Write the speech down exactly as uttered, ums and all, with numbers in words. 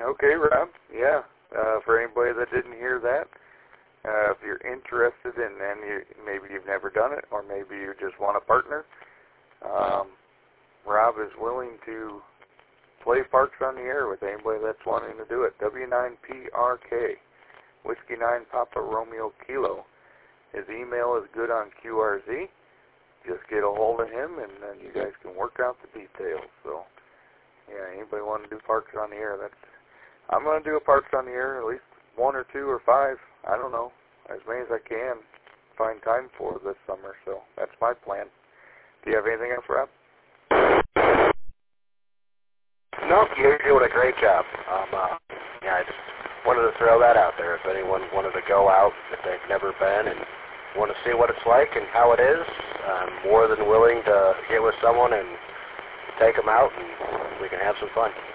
Okay, Rob. Yeah. Uh, for anybody that didn't hear that, uh, if you're interested in, and you, maybe you've never done it, or maybe you just want a partner, um, Rob is willing to play Parks on the Air with anybody that's wanting to do it. W nine P R K, Whiskey nine Papa Romeo Kilo. His email is good on Q R Z. Just get a hold of him, and then you guys can work out the details. So, yeah, anybody want to do Parks on the Air, that's, I'm going to do a Parks on the Air, at least one or two or five, I don't know, as many as I can find time for this summer. So that's my plan. Do you have anything else, Rob? No, you're doing a great job. Um, uh, yeah, I just wanted to throw that out there. If anyone wanted to go out, if they've never been, and want to see what it's like and how it is, I'm more than willing to get with someone and take them out, and we can have some fun.